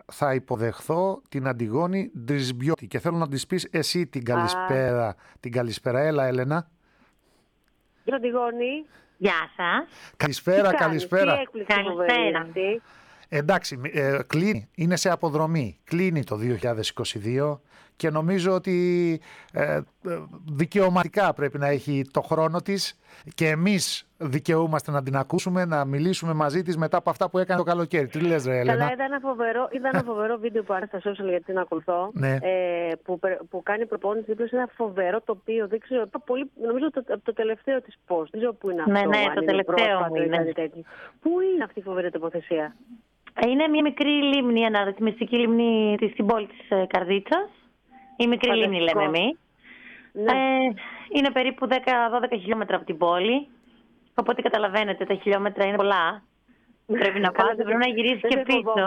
θα υποδεχθώ την Αντιγόνη Ντρισμπιώτη και θέλω να της πεις εσύ την καλησπέρα. Την καλησπέρα. Έλα, Έλενα. Γεια Αντιγόνη. Γεια σας. Καλησπέρα, καλησπέρα. Τι έκπληξη καλησπέρα. Εντάξει, κλείνει, είναι σε αποδρομή. Κλείνει το 2022 και νομίζω ότι δικαιωματικά πρέπει να έχει το χρόνο της και εμείς δικαιούμαστε να την ακούσουμε, να μιλήσουμε μαζί της μετά από αυτά που έκανε το καλοκαίρι. Τι λες, ρε Έλενα? Καλά, ήταν ένα φοβερό βίντεο που άρεσε στα social γιατί την ακολουθώ. Ναι. Που κάνει προπόνηση δίπλα σε ένα φοβερό τοπίο. Δεν ξέρω, νομίζω το τελευταίο της post. Δεν ξέρω πού είναι αυτό. Ναι, το τελευταίο μου είναι. Πού είναι αυτή η φοβερή τοποθεσία? Είναι μια μικρή λίμνη, αναρρυθμιστική λίμνη στην πόλη της Καρδίτσας. Η μικρή λίμνη λέμε εμείς. Ναι. Είναι περίπου 10-12 χιλιόμετρα από την πόλη. Οπότε καταλαβαίνετε, τα χιλιόμετρα είναι πολλά. Πρέπει να πάτε, πρέπει να γυρίσει και πίσω.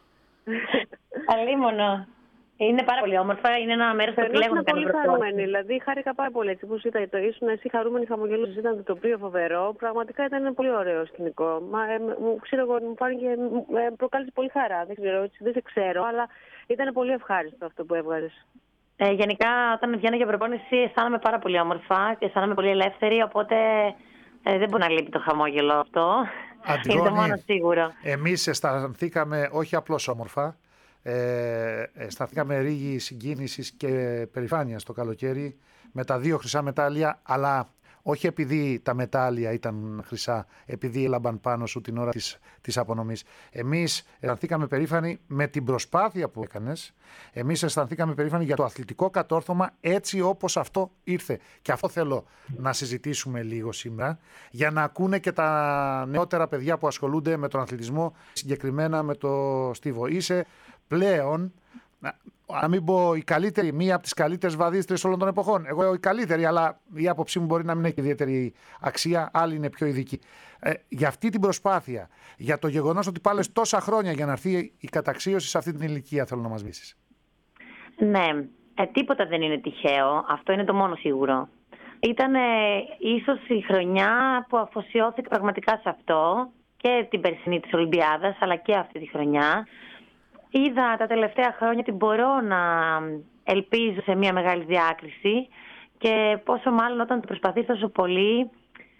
Αλίμονο. Είναι πάρα πολύ όμορφα. Είναι ένα μέρος που επιλέγω να κάνω. Είμαι πολύ χαρούμενη. Δηλαδή, χάρηκα πάρα πολύ. Έτσι, όπως ήσουν εσύ χαρούμενη, χαμογελούσε. Ήταν το τοπίο φοβερό. Πραγματικά ήταν ένα πολύ ωραίο σκηνικό. Ξέρω εγώ, μου φάνηκε. Προκάλεσε πολύ χαρά. Δεν ξέρω, δεν σε ξέρω, αλλά ήταν πολύ ευχάριστο αυτό που έβγαλες. Γενικά, όταν βγαίνω για προπόνηση, αισθάνομαι πάρα πολύ όμορφα και αισθάνομαι πολύ ελεύθερη. Οπότε δεν μπορεί να λείπει το χαμόγελο αυτό. Αντιγόνη, είναι το μόνο σίγουρο. Εμείς αισθανθήκαμε όχι απλώς όμορφα. Αισθανθήκαμε ρίγη συγκίνησης και περηφάνειας το καλοκαίρι με τα 2 χρυσά μετάλλια, αλλά όχι επειδή τα μετάλλια ήταν χρυσά, επειδή έλαμπαν πάνω σου την ώρα της απονομής. Εμείς αισθανθήκαμε περήφανοι με την προσπάθεια που έκανες. Εμείς αισθανθήκαμε περήφανοι για το αθλητικό κατόρθωμα έτσι όπως αυτό ήρθε. Και αυτό θέλω να συζητήσουμε λίγο σήμερα, για να ακούνε και τα νεότερα παιδιά που ασχολούνται με τον αθλητισμό, συγκεκριμένα με το Στίβο. Είσαι πλέον, να μην πω η καλύτερη, μία από τις καλύτερες βαδίστρες όλων των εποχών. Εγώ η καλύτερη, αλλά η άποψή μου μπορεί να μην έχει ιδιαίτερη αξία, άλλοι είναι πιο ειδικοί. Για αυτή την προσπάθεια, για το γεγονός ότι πάλες τόσα χρόνια για να έρθει η καταξίωση σε αυτή την ηλικία, θέλω να μας πείσεις. Ναι, τίποτα δεν είναι τυχαίο. Αυτό είναι το μόνο σίγουρο. Ήταν ίσως η χρονιά που αφοσιώθηκε πραγματικά σε αυτό, και την περσινή της Ολυμπιάδας, αλλά και αυτή τη χρονιά. Είδα τα τελευταία χρόνια ότι μπορώ να ελπίζω σε μια μεγάλη διάκριση και πόσο μάλλον όταν το προσπαθείς τόσο πολύ.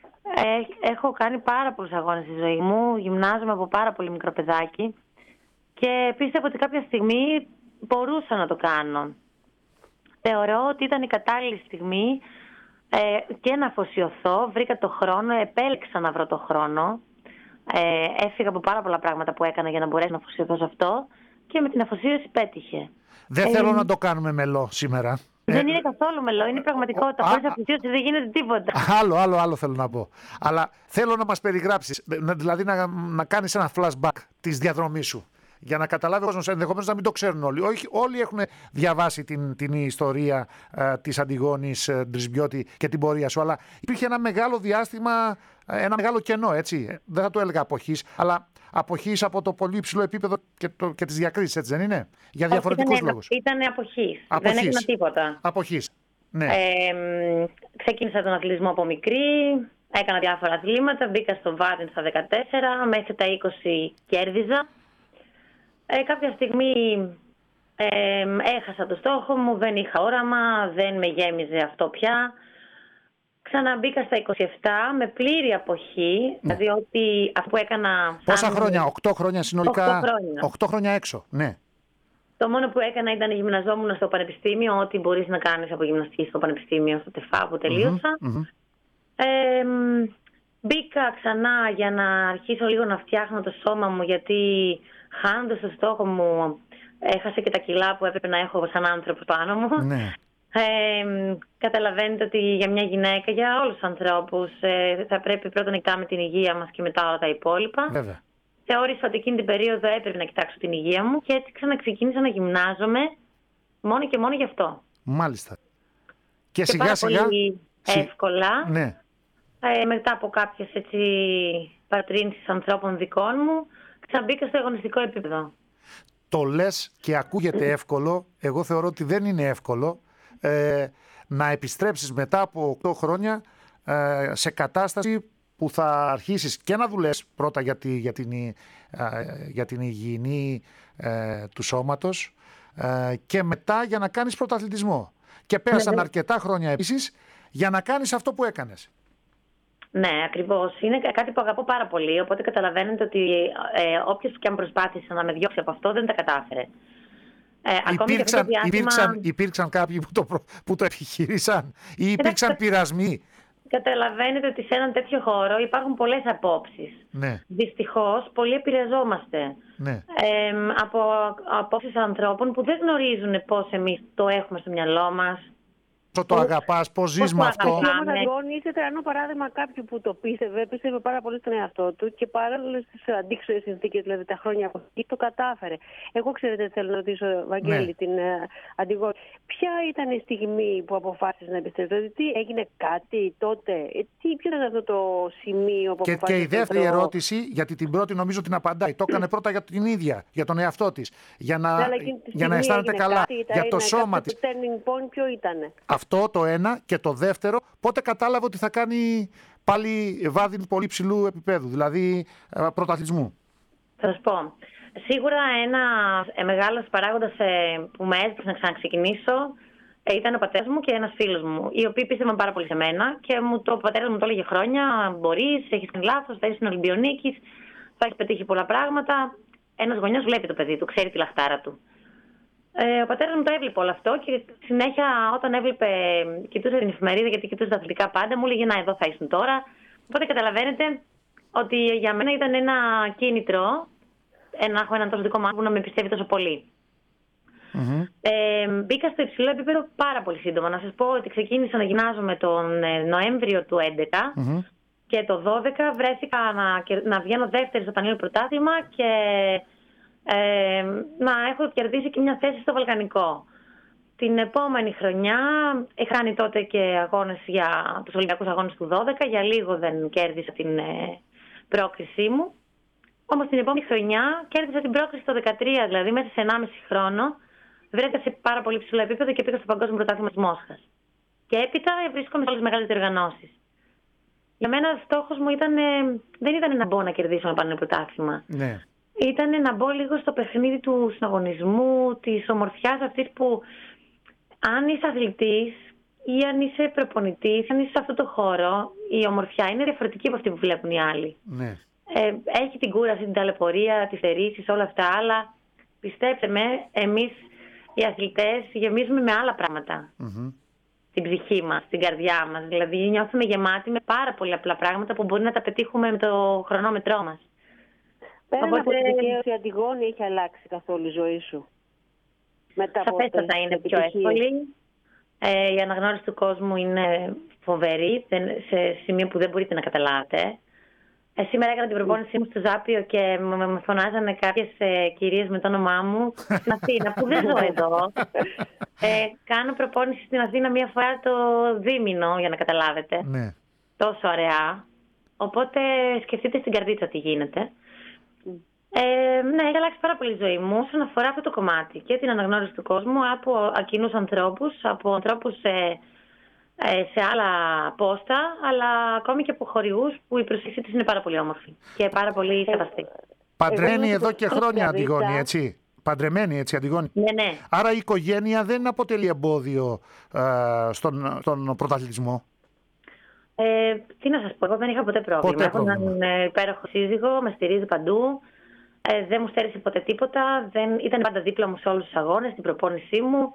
Έχω κάνει πάρα πολλούς αγώνες στη ζωή μου, γυμνάζομαι από πάρα πολύ μικρό παιδάκι και πίστευα ότι κάποια στιγμή μπορούσα να το κάνω. Θεωρώ ότι ήταν η κατάλληλη στιγμή και να αφοσιωθώ, βρήκα το χρόνο, επέλεξα να βρω το χρόνο. Έφυγα από πάρα πολλά πράγματα που έκανα για να μπορέσω να αφοσιωθώ σε αυτό. Και με την αφοσίωση πέτυχε. Δεν θέλω να το κάνουμε μελό σήμερα. Δεν είναι καθόλου μελό, είναι πραγματικότητα. Χωρίς αφοσίωση δεν γίνεται τίποτα. Άλλο θέλω να πω. Αλλά θέλω να μας περιγράψεις, δηλαδή να κάνεις ένα flashback της διαδρομής σου. Για να καταλάβει ο κόσμος, ενδεχομένως να μην το ξέρουν όλοι. Όλοι έχουν διαβάσει την ιστορία της Αντιγόνης Ντρισμπιώτη και την πορεία σου. Αλλά υπήρχε ένα μεγάλο διάστημα, ένα μεγάλο κενό, έτσι. Δεν θα το έλεγα αποχής, αλλά αποχής από το πολύ υψηλό επίπεδο και τις διακρίσεις, έτσι δεν είναι? Για διαφορετικούς λόγους. Ήταν αποχής. Δεν έκανα τίποτα. Αποχής. Ναι. Ξεκίνησα τον αθλητισμό από μικρή, έκανα διάφορα αθλήματα, μπήκα στο βάδιν στα 14, μέχρι τα 20 κέρδιζα. Κάποια στιγμή έχασα το στόχο μου, δεν είχα όραμα, δεν με γέμιζε αυτό πια. Ξαναμπήκα στα 27 με πλήρη αποχή, διότι αυτό που έκανα... Πόσα χρόνια, 8 χρόνια συνολικά? 8 χρόνια έξω, ναι. Το μόνο που έκανα ήταν γυμναζόμουν στο πανεπιστήμιο, ό,τι μπορείς να κάνεις από γυμναστική στο πανεπιστήμιο, στο ΤΕΦΑ που τελείωσα. Μπήκα ξανά για να αρχίσω λίγο να φτιάχνω το σώμα μου, γιατί χάνοντας το στόχο μου έχασα και τα κιλά που έπρεπε να έχω σαν άνθρωπο πάνω μου. Ναι. Καταλαβαίνετε ότι για μια γυναίκα, για όλους τους ανθρώπους, θα πρέπει πρώτα να κοιτάμε την υγεία μας και μετά όλα τα υπόλοιπα. Βέβαια. Θεώρησα ότι εκείνη την περίοδο έπρεπε να κοιτάξω την υγεία μου και έτσι ξαναξεκίνησα να γυμνάζομαι μόνο και μόνο γι' αυτό. Μάλιστα. Και σιγά πάρα σιγά πολύ εύκολα. Ναι. Μετά από κάποιες παρατρύνσεις ανθρώπων δικών μου, ξαναμπήκα στο αγωνιστικό επίπεδο. Το λες και ακούγεται εύκολο. Εγώ θεωρώ ότι δεν είναι εύκολο να επιστρέψεις μετά από 8 χρόνια σε κατάσταση που θα αρχίσεις και να δουλεύεις πρώτα για την υγιεινή του σώματος και μετά για να κάνεις πρωταθλητισμό. Και πέρασαν αρκετά χρόνια επίσης για να κάνεις αυτό που έκανες. Ναι, ακριβώς. Είναι κάτι που αγαπώ πάρα πολύ, οπότε καταλαβαίνετε ότι όποιος και αν προσπάθησε να με διώξει από αυτό δεν τα κατάφερε. Υπήρξαν κάποιοι που το επιχειρήσαν ή υπήρξαν πειρασμοί? Καταλαβαίνετε ότι σε έναν τέτοιο χώρο υπάρχουν πολλές απόψεις. Ναι. Δυστυχώς, πολλοί επηρεαζόμαστε από απόψεις ανθρώπων που δεν γνωρίζουν πώς εμείς το έχουμε στο μυαλό μας. Το αγαπάς, πώς ζεις με αυτό. Αντιγόνη, είσαι τρανό παράδειγμα κάποιου που το πίστευε πάρα πολύ στον εαυτό του και παράλληλα στις αντίξωες συνθήκες, δηλαδή τα χρόνια από εκεί, το κατάφερε. Εγώ, ξέρετε, θέλω να ρωτήσω, Βαγγέλη, την Αντιγόνη, ποια ήταν η στιγμή που αποφάσισες να επιστρέψεις, δηλαδή τι έγινε κάτι τότε, ποιο ήταν αυτό το σημείο που αποφάσισες? Και η δεύτερη ερώτηση, γιατί την πρώτη νομίζω την απαντάει, το έκανε πρώτα για την ίδια, για τον εαυτό της, για να αισθάνεται καλά, για το σώμα της. Το turning point ποιο ήτανε? Αυτό το ένα, και το δεύτερο, πότε κατάλαβε ότι θα κάνει πάλι βάδιν πολύ ψηλού επίπεδου, δηλαδή πρωταθλητισμού? Θα σας πω. Σίγουρα ένα μεγάλος παράγοντας που με έσπρωξε να ξαναξεκινήσω ήταν ο πατέρας μου και ένας φίλος μου, οι οποίοι πίστευαν πάρα πολύ σε μένα και ο πατέρας μου το έλεγε χρόνια: μπορείς, έχεις κάνει λάθος, θα είσαι Ολυμπιονίκης, θα έχεις πετύχει πολλά πράγματα. Ένας γονιός βλέπει το παιδί του, ξέρει τη λαχτάρα του. Ο πατέρας μου το έβλεπε όλο αυτό και συνέχεια όταν κοιτούσε την εφημερίδα, γιατί κοιτούσε τα αθλητικά πάντα, μου έλεγε: να, εδώ θα ήσουν τώρα. Οπότε καταλαβαίνετε ότι για μένα ήταν ένα κίνητρο να έχω έναν τόσο δικό μου που να με πιστεύει τόσο πολύ. Μπήκα στο υψηλό επίπεδο πάρα πολύ σύντομα. Να σας πω ότι ξεκίνησα να γυμνάζομαι τον Νοέμβριο του 2011 και το 2012 βρέθηκα να βγαίνω δεύτερη στο Πανελλήνιο Πρωτάθλημα και να έχω κερδίσει και μια θέση στο Βαλκανικό. Την επόμενη χρονιά είχα κάνει τότε και αγώνες για τους Ολυμπιακούς Αγώνες του 2012. Για λίγο δεν κέρδισα την πρόκρισή μου. Όμως την επόμενη χρονιά κέρδισα την πρόκριση το 2013, δηλαδή μέσα σε 1,5 χρόνο. Βρέθηκα σε πάρα πολύ ψηλό επίπεδο και πήγα στο Παγκόσμιο Πρωτάθλημα της Μόσχας. Και έπειτα βρίσκομαι σε όλες τις μεγάλες διοργανώσεις. Για μένα στόχος μου δεν ήταν να μπω να κερδίσω ένα Πανελλήνιο Πρωτάθλημα. Ναι. Ήταν να μπω λίγο στο παιχνίδι του συναγωνισμού, της ομορφιάς αυτής που αν είσαι αθλητής ή αν είσαι προπονητής, αν είσαι σε αυτό το χώρο, η ομορφιά είναι διαφορετική από αυτή που βλέπουν οι άλλοι. Ναι. Έχει την κούραση, την ταλαιπωρία, τις θερήσεις, όλα αυτά, αλλά πιστέψτε με, εμείς οι αθλητές γεμίζουμε με άλλα πράγματα. Την ψυχή μας, την καρδιά μας. Δηλαδή νιώθουμε γεμάτοι με πάρα πολλά απλά πράγματα που μπορεί να τα πετύχουμε με το χρονόμετρό μας. Πέραν από την δικαίωση, Αντιγόνη, έχει αλλάξει καθόλου η ζωή σου? Σαφέστατα είναι πιο εύκολη. Η αναγνώριση του κόσμου είναι φοβερή, σε σημείο που δεν μπορείτε να καταλάβετε. Σήμερα έκανα την προπόνησή μου στο Ζάπιο και με φωνάζανε κάποιες κυρίες με το όνομά μου στην Αθήνα, που δεν ζω εδώ. Κάνω προπόνηση στην Αθήνα μία φορά το δίμηνο, για να καταλάβετε. Ναι. Τόσο αραιά. Οπότε σκεφτείτε στην καρδίτσα τι γίνεται. Ναι, έχει αλλάξει πάρα πολύ η ζωή μου όσον αφορά αυτό το κομμάτι και την αναγνώριση του κόσμου από κοινούς ανθρώπους, από ανθρώπους σε άλλα πόστα, αλλά ακόμη και από χορηγούς που η προσοχή της είναι πάρα πολύ όμορφη και πάρα πολύ σεβαστή. Παντρεμένη εδώ και χρόνια, Αντιγόνη, έτσι. Παντρεμένη, έτσι, Αντιγόνη. Ναι. Άρα η οικογένεια δεν αποτελεί εμπόδιο στον πρωταθλητισμό? Τι να σας πω, εγώ δεν είχα ποτέ πρόβλημα. Έχω έναν υπέροχο σύζυγο, με στηρίζει παντού. Δεν μου στέρισε ποτέ τίποτα. Ήταν πάντα δίπλα μου σε όλους τους αγώνες, στην προπόνησή μου.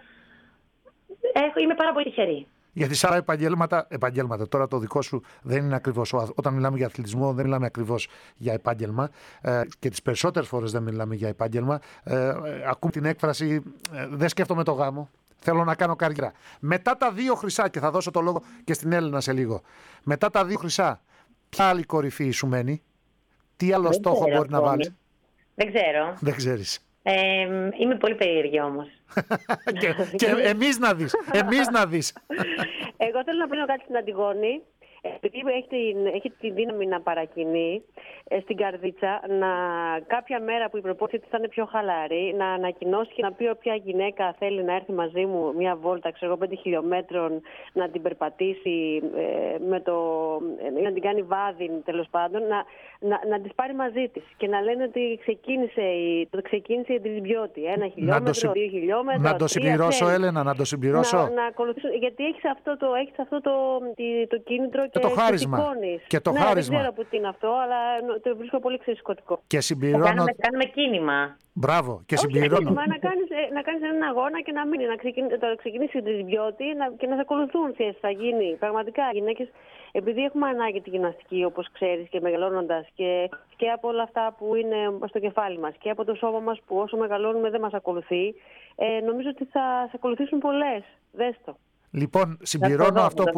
Είμαι πάρα πολύ τυχερή. Γιατί σε άλλα επαγγέλματα, τώρα το δικό σου δεν είναι ακριβώς. Όταν μιλάμε για αθλητισμό, δεν μιλάμε ακριβώς για επάγγελμα και τις περισσότερες φορές δεν μιλάμε για επάγγελμα. Ακούμε την έκφραση «δεν σκέφτομαι το γάμο, θέλω να κάνω καριέρα». Μετά τα 2 χρυσά, και θα δώσω το λόγο και στην Έλληνα σε λίγο, μετά τα 2 χρυσά, ποια άλλη κορυφή σου μένει, τι άλλο στόχο μπορεί να βάλει? Δεν ξέρω. Δεν ξέρεις. Είμαι πολύ περίεργη όμως. και εμείς να δεις. Εγώ θέλω να πω κάτι στην Αντιγόνη. Επειδή έχει τη δύναμη να παρακινεί στην καρδίτσα, κάποια μέρα που η προπόνηση θα είναι πιο χαλαρή, να ανακοινώσει και να πει όποια γυναίκα θέλει να έρθει μαζί μου μια βόλτα, 5 χιλιόμετρων, να την περπατήσει, να την κάνει βάδιν, τέλος πάντων, να τις πάρει μαζί της και να λένε ότι ξεκίνησε η Τρισμπιώτη. 1 χιλιόμετρο, 2 χιλιόμετρα. Να το συμπληρώσω, Έλενα, να το συμπληρώσω. Να ακολουθήσουν, γιατί έχεις αυτό το κίνητρο και το χάρισμα. Και το χάρισμα. Δεν ξέρω που τι είναι αυτό, αλλά το βρίσκω πολύ ξεσκωτικό. Και συμπληρώνω. Κάνουμε κίνημα. Μπράβο. Και συμπληρώνω. Να κάνεις έναν αγώνα και να μείνει. Να ξεκινήσει η Τρισμπιώτη και να σε ακολουθούν. Θα γίνει. Πραγματικά οι γυναίκες, επειδή έχουμε ανάγκη τη γυμναστική, όπως ξέρεις, και μεγαλώνοντας και από όλα αυτά που είναι στο κεφάλι μας και από το σώμα μας που όσο μεγαλώνουμε δεν μας ακολουθεί, νομίζω ότι θα σε ακολουθήσουν πολλές. Δες το. Λοιπόν, συμπληρώνω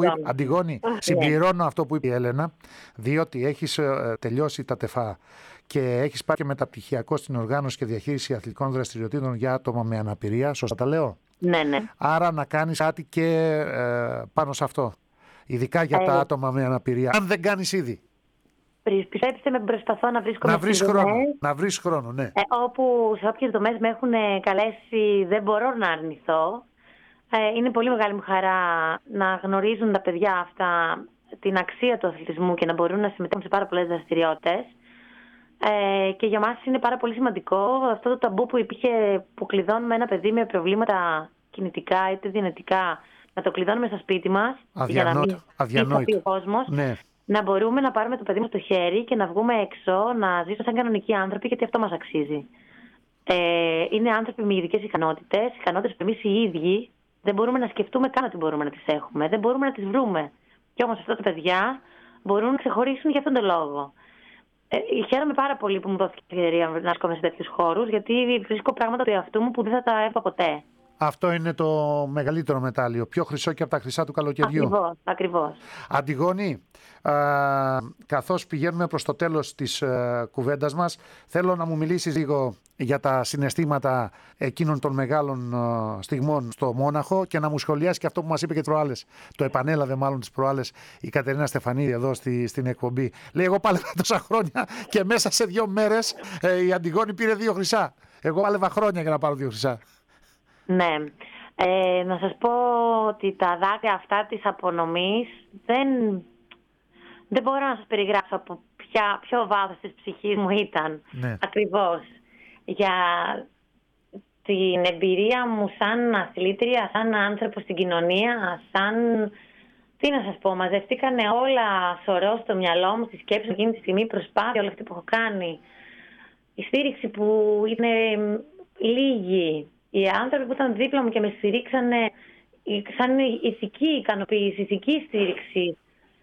αυτό που είπε η Έλενα, διότι έχεις τελειώσει τα ΤΕΦΑ και έχεις πάρει και μεταπτυχιακό στην οργάνωση και διαχείριση αθλητικών δραστηριοτήτων για άτομα με αναπηρία. Σωστά τα λέω? Ναι. Άρα να κάνεις κάτι και πάνω σε αυτό. Ειδικά για τα άτομα με αναπηρία. Αν δεν κάνεις ήδη. Πιστέψτε με, προσπαθώ να βρίσκω Να βρεις χρόνο, ναι. Όπου σε όποιες δομές με έχουν καλέσει δεν μπορώ να αρνηθώ. Είναι πολύ μεγάλη μου χαρά να γνωρίζουν τα παιδιά αυτά την αξία του αθλητισμού και να μπορούν να συμμετέχουν σε πάρα πολλές δραστηριότητες. Και για μας είναι πάρα πολύ σημαντικό αυτό το ταμπού που υπήρχε, που κλειδώνουμε ένα παιδί με προβλήματα κινητικά είτε δυνατικά, να το κλειδώνουμε στο σπίτι μας για να μην αδιανόητο. ο κόσμος. Ναι. Να μπορούμε να πάρουμε το παιδί μας στο χέρι και να βγούμε έξω, να ζήσουμε σαν κανονικοί άνθρωποι, γιατί αυτό μας αξίζει. Είναι άνθρωποι με ειδικές ικανότητες που εμείς οι ίδιοι δεν μπορούμε να σκεφτούμε καν ότι μπορούμε να τις έχουμε, δεν μπορούμε να τις βρούμε. Και όμως αυτά τα παιδιά μπορούν να ξεχωρίσουν για αυτόν τον λόγο. Χαίρομαι πάρα πολύ που μου δόθηκε η ευκαιρία να έρχομαι σε τέτοιους χώρους, γιατί βρίσκω πράγματα του εαυτού μου που δεν θα τα έβλεπα ποτέ. Αυτό είναι το μεγαλύτερο μετάλλιο, πιο χρυσό και από τα χρυσά του καλοκαιριού. Ακριβώς. Αντιγόνη, καθώς πηγαίνουμε προς το τέλος της κουβέντας μας, θέλω να μου μιλήσεις λίγο για τα συναισθήματα εκείνων των μεγάλων στιγμών στο Μόναχο και να μου σχολιάσει και αυτό που μας είπε και προάλλες. Το επανέλαβε μάλλον τις προάλλες η Κατερίνα Στεφανίδη εδώ στην εκπομπή. Λέει, εγώ πάλευα τόσα χρόνια και μέσα σε 2 μέρες η Αντιγόνη πήρε 2 χρυσά. Εγώ πάλευα χρόνια για να πάρω 2 χρυσά. Ναι. Να σας πω ότι τα δάκρυα αυτά της απονομής δεν μπορώ να σας περιγράψω από ποιο βάθος της ψυχής μου ήταν. Ναι. Ακριβώς. Για την εμπειρία μου σαν αθλήτρια, σαν άνθρωπο στην κοινωνία, τι να σας πω, μαζευτήκανε όλα σωρό στο μυαλό μου, στη σκέψη μου εκείνη τη στιγμή, προσπάθεια, όλα αυτά που έχω κάνει. Η στήριξη που είναι λίγη. Οι άνθρωποι που ήταν δίπλα μου και με στηρίξανε σαν ηθική ικανοποίηση, ηθική στήριξη.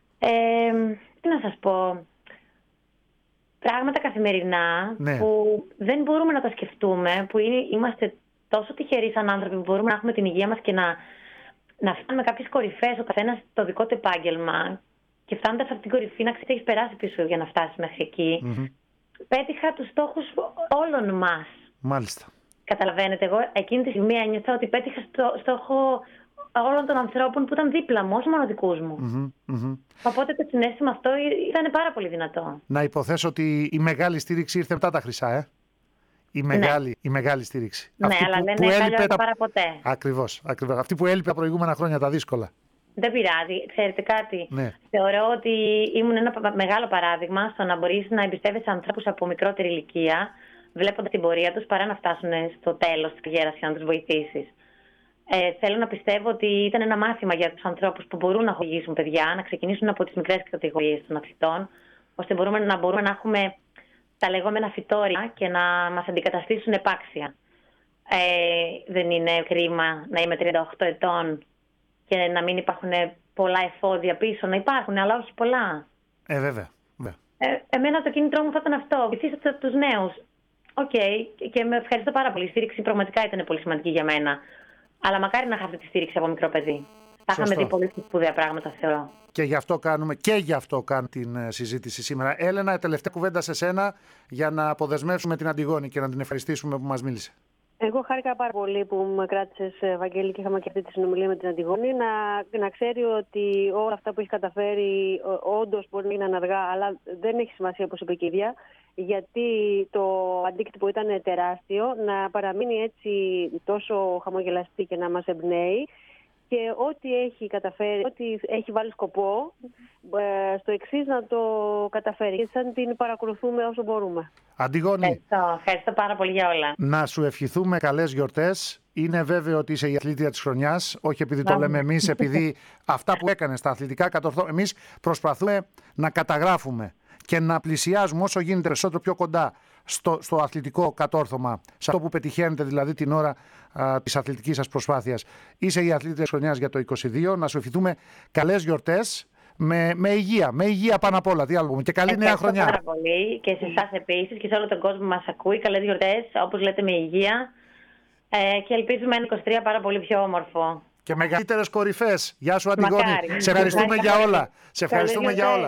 Τι να σας πω, πράγματα καθημερινά, ναι, που δεν μπορούμε να τα σκεφτούμε, που είμαστε τόσο τυχεροί σαν άνθρωποι που μπορούμε να έχουμε την υγεία μας και να φτάνουμε κάποιες κορυφές, ο καθένας το δικό του επάγγελμα, και φτάνοντας σε αυτήν την κορυφή να ξέρεις τι έχεις περάσει πίσω για να φτάσεις μέχρι εκεί. Πέτυχα τους στόχους όλων μας. Μάλιστα. Καταλαβαίνετε, εγώ εκείνη τη στιγμή ένιωθα ότι πέτυχα στόχο όλων των ανθρώπων που ήταν δίπλα μου, όχι μόνο δικούς μου. Οπότε το συναίσθημα αυτό ήταν πάρα πολύ δυνατό. Να υποθέσω ότι η μεγάλη στήριξη ήρθε μετά τα χρυσά, η μεγάλη στήριξη. Ναι, αυτή αλλά δεν έλειπε πάρα ποτέ. Ακριβώς. Αυτή που έλειπε τα προηγούμενα χρόνια, τα δύσκολα. Δεν πειράζει. Ξέρετε κάτι. Ναι. Θεωρώ ότι ήμουν ένα μεγάλο παράδειγμα στο να μπορείς να εμπιστεύεσαι ανθρώπους από μικρότερη ηλικία, βλέποντας την πορεία τους, παρά να φτάσουν στο τέλος της καριέρας και να τους βοηθήσεις. Θέλω να πιστεύω ότι ήταν ένα μάθημα για τους ανθρώπους που μπορούν να χορηγήσουν παιδιά, να ξεκινήσουν από τις μικρές κατηγορίες των αθλητών, ώστε να μπορούμε να έχουμε τα λεγόμενα φυτόρια και να μας αντικαταστήσουν επάξια. Δεν είναι κρίμα να είμαι 38 ετών και να μην υπάρχουν πολλά εφόδια πίσω. Να υπάρχουν, αλλά όχι πολλά. Βέβαια. Εμένα το κίνητρό μου θα ήταν αυτό. Βοηθήστε τους νέους. Και με ευχαριστώ πάρα πολύ. Η στήριξη πραγματικά ήταν πολύ σημαντική για μένα. Αλλά μακάρι να είχα αυτή τη στήριξη από μικρό παιδί. Θα είχαμε δει πολύ σπουδαία πράγματα, θεωρώ. Και γι' αυτό κάνουμε την συζήτηση σήμερα. Έλενα, τελευταία κουβέντα σε σένα για να αποδεσμεύσουμε την Αντιγόνη και να την ευχαριστήσουμε που μας μίλησε. Εγώ χάρηκα πάρα πολύ που με κράτησες, Βαγγέλη, και είχαμε και αυτή τη συνομιλία με την Αντιγόνη. Να ξέρει ότι όλα αυτά που έχει καταφέρει όντως μπορεί να είναι αργά, αλλά δεν έχει σημασία, όπως είπε και η ίδια, γιατί το αντίκτυπο ήταν τεράστιο. Να παραμείνει έτσι τόσο χαμογελαστή και να μας εμπνέει. Και ό,τι έχει καταφέρει, ό,τι έχει βάλει σκοπό, στο εξής να το καταφέρει. Και σαν την παρακολουθούμε όσο μπορούμε. Αντιγόνη, ευχαριστώ πάρα πολύ για όλα. Να σου ευχηθούμε καλές γιορτές. Είναι βέβαιο ότι είσαι η αθλήτρια της χρονιάς, όχι επειδή το λέμε εμείς, επειδή αυτά που έκανες στα αθλητικά κατορθώματα. Εμείς προσπαθούμε να καταγράφουμε και να πλησιάζουμε όσο γίνεται περισσότερο πιο κοντά στο αθλητικό κατόρθωμα, σε αυτό που πετυχαίνετε δηλαδή την ώρα της αθλητικής σας προσπάθειας. Είσαι η αθλήτρια της χρονιάς για το 2022. Να σου ευχηθούμε καλές γιορτές με υγεία πάνω απ' όλα. Τι άλλο πούμε. Και καλή νέα χρονιά. Πάρα πολύ και σε εσάς επίσης και σε όλο τον κόσμο που μας ακούει. Καλές γιορτές, όπως λέτε, με υγεία. Και ελπίζουμε ένα 23 πάρα πολύ πιο όμορφο. Και μεγαλύτερες κορυφές. Γεια σου, Αντιγόνη. Σε ευχαριστούμε για όλα. Σε ευχαριστούμε για όλα.